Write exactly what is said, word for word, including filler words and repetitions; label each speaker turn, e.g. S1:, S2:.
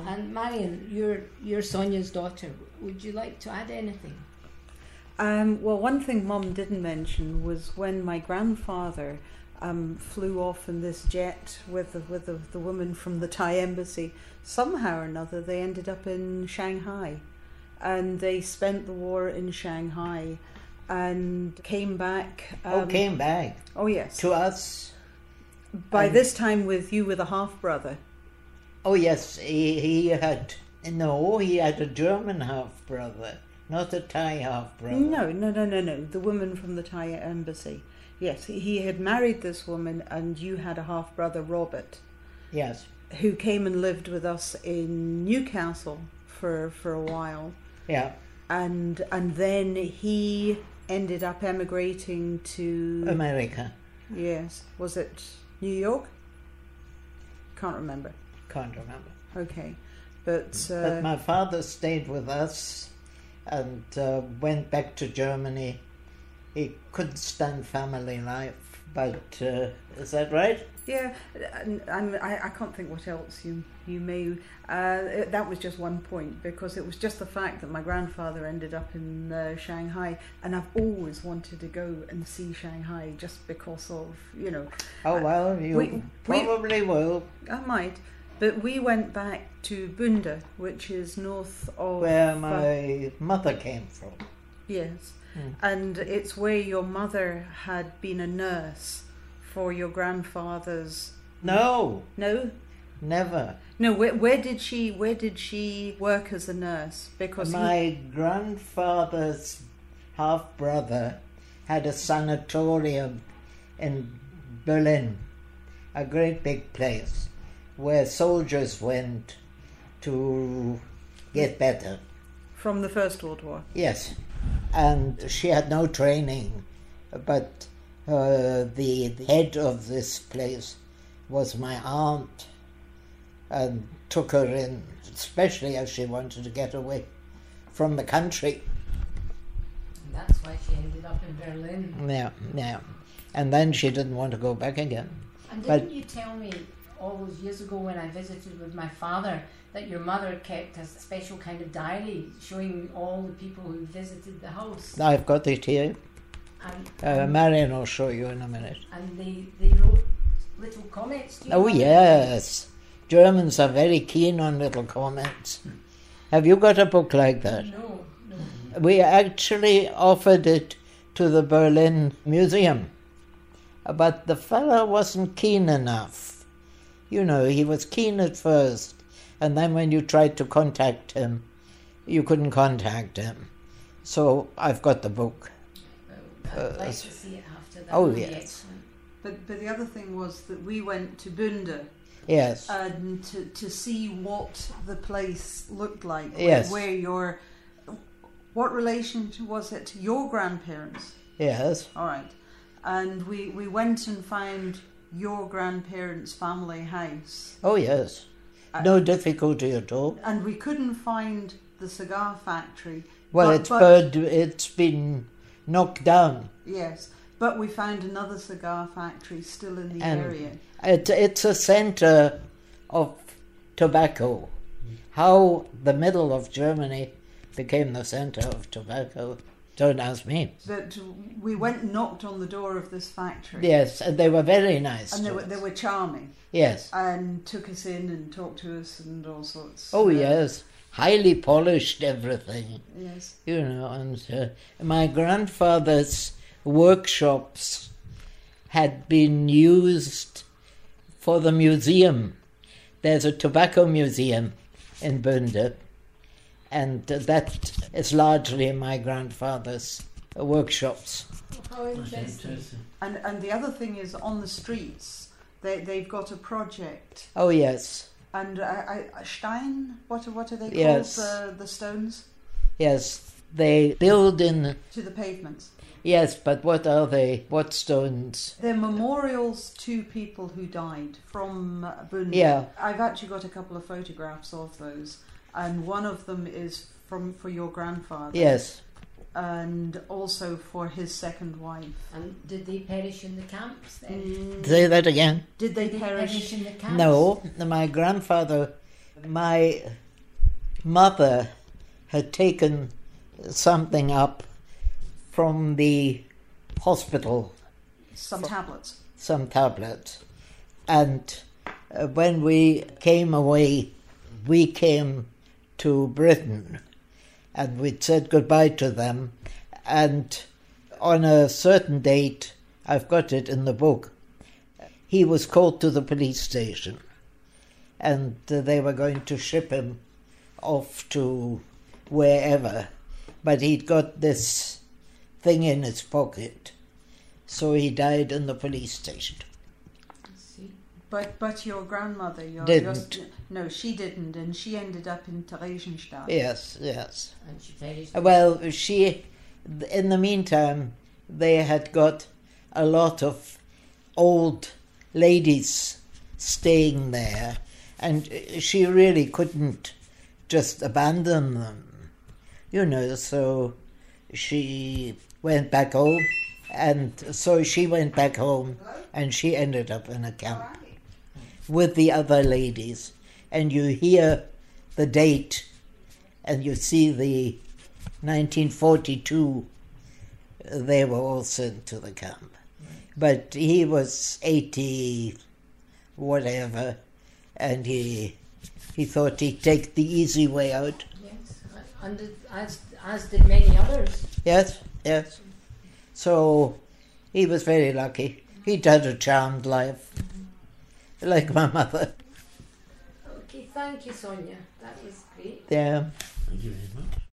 S1: And Marion, you're, you're Sonia's daughter. Would you like to add anything?
S2: Um, well, one thing Mum didn't mention was when my grandfather um, flew off in this jet with the, with the, the woman from the Thai embassy. Somehow or another, they ended up in Shanghai, and they spent the war in Shanghai, and came back. Um,
S3: oh, came back.
S2: Oh yes.
S3: To us.
S2: By
S3: and
S2: this time, with you with a half brother.
S3: Oh yes, he he had no, he had a German half brother. Not a Thai half-brother.
S2: No, no, no, no, no. The woman from the Thai embassy. Yes, he had married this woman, and you had a half-brother, Robert.
S3: Yes.
S2: Who came and lived with us in Newcastle for for a while.
S3: Yeah.
S2: And and then he ended up emigrating to...
S3: America.
S2: Yes. Was it New York? Can't remember.
S3: Can't remember.
S2: Okay. But... Uh,
S3: but my father stayed with us and uh, went back to Germany. He couldn't stand family life, but uh, is that right?
S2: Yeah, and, and I, I can't think what else you you may. Uh, it, that was just one point, because it was just the fact that my grandfather ended up in uh, Shanghai, and I've always wanted to go and see Shanghai just because of, you know.
S3: Oh well, you
S2: we,
S3: probably
S2: we,
S3: will.
S2: I might. But we went back to Bunda, which is north of...
S3: Where my uh, mother came from.
S2: Yes.
S3: Mm.
S2: And it's where your mother had been a nurse for your grandfather's...
S3: No.
S2: No?
S3: Never.
S2: No, where, where did she where did she work as a nurse? Because
S3: my
S2: he...
S3: grandfather's half-brother had a sanatorium in Berlin, a great big place, where soldiers went to get better.
S2: From the First World War?
S3: Yes. And she had no training, but uh, the, the head of this place was my aunt, and took her in, especially as she wanted to get away from the country.
S1: And that's why she ended up in Berlin.
S3: Yeah, yeah. And then she didn't want to go back again.
S1: And didn't
S3: but,
S1: you tell me all those years ago when I visited with my father that your mother kept a special kind of diary showing all the people who visited the house?
S3: I've got it here.
S1: And,
S3: uh,
S1: and,
S3: Marion will show you in a minute.
S1: And they, they wrote little comments to you?
S3: Oh yes. Germans are very keen on little comments. Have you got a book like that?
S1: No, no.
S3: We actually offered it to the Berlin Museum, but the fellow wasn't keen enough. You know, he was keen at first, and then when you tried to contact him, you couldn't contact him. So I've got the book.
S1: Well, I'd uh, like to see it after that.
S3: Oh, yes.
S2: But, but the other thing was that we went to Bunda.
S3: Yes.
S2: And to, to see what the place looked like.
S3: Yes.
S2: Where, where your... What relation was it to your grandparents?
S3: Yes.
S2: All right. And we, we went and found your grandparents' family house.
S3: Oh, yes. No uh, difficulty at all.
S2: And we couldn't find the cigar factory.
S3: Well,
S2: but,
S3: it's,
S2: but,
S3: bird, it's been knocked down.
S2: Yes. But we found another cigar factory still in the
S3: and
S2: area.
S3: It, it's a centre of tobacco. How the middle of Germany became the centre of tobacco, don't ask me.
S2: But we went and knocked on the door of this factory.
S3: Yes, and they were very nice.
S2: And they were, they were charming.
S3: Yes.
S2: And took us in and talked to us and all sorts.
S3: Oh,
S2: uh,
S3: yes. Highly polished everything.
S2: Yes.
S3: You know, and uh, my grandfather's workshops had been used for the museum. There's a tobacco museum in Bunda, and uh, that is largely my grandfather's uh, workshops.
S1: How interesting.
S2: And and the other thing is, on the streets, they they've got a project.
S3: Oh yes.
S2: And I, I, Stein, what are what are they called?
S3: Yes.
S2: The the stones.
S3: Yes, they build in
S2: to the pavements.
S3: Yes, but what are they? What stones?
S2: They're memorials to people who died from uh, Bunda.
S3: Yeah.
S2: I've actually got a couple of photographs of those, and one of them is from for your grandfather.
S3: Yes.
S2: And also for his second wife.
S1: And did they perish in the camps then?
S3: Mm. Say that again.
S2: Did they,
S1: did
S2: perish?
S1: they perish in the camps?
S3: No, my grandfather My mother had taken something up from the hospital,
S2: Some tablets.
S3: some tablets, and uh, when we came away, we came to Britain, and we'd said goodbye to them, and on a certain date, I've got it in the book, he was called to the police station, and uh, they were going to ship him off to wherever, but he'd got this thing in his pocket, so he died in the police station.
S2: But but your grandmother, your,
S3: Didn't.
S2: your no, she didn't, and she ended up in Theresienstadt.
S3: Yes, yes.
S1: And she finished.
S3: Well, she, in the meantime, they had got a lot of old ladies staying there, and she really couldn't just abandon them, you know, so she went back home, and so she went back home, and she ended up in a camp with the other ladies, and you hear the date, and you see the nineteen forty-two, they were all sent to the camp. But he was eighty, whatever, and he he thought he'd take the easy way out.
S1: Yes, and it- as, as did many others.
S3: Yes, yes. So he was very lucky. He'd had a charmed life, like my mother.
S1: Okay, thank you, Sonia. That was great.
S3: Yeah.
S4: Thank you very much.